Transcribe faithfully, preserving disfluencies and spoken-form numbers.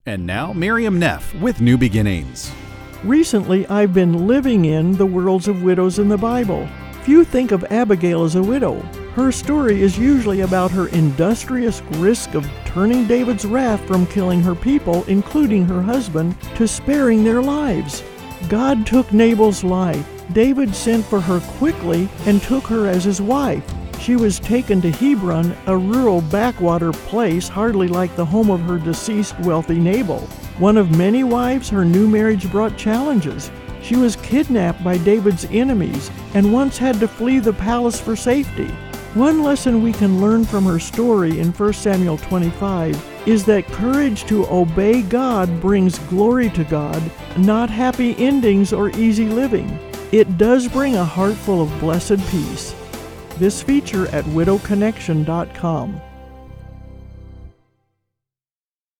And now, Miriam Neff with New Beginnings. Recently, I've been living in the worlds of widows in the Bible. Few think of Abigail as a widow. Her story is usually about her industrious risk of turning David's wrath from killing her people, including her husband, to sparing their lives. God took Nabal's life. David sent for her quickly and took her as his wife. She was taken to Hebron, a rural backwater place hardly like the home of her deceased wealthy Nabal. One of many wives, her new marriage brought challenges. She was kidnapped by David's enemies and once had to flee the palace for safety. One lesson we can learn from her story in First Samuel twenty-five is that courage to obey God brings glory to God, not happy endings or easy living. It does bring a heart full of blessed peace. This feature at widow connection dot com.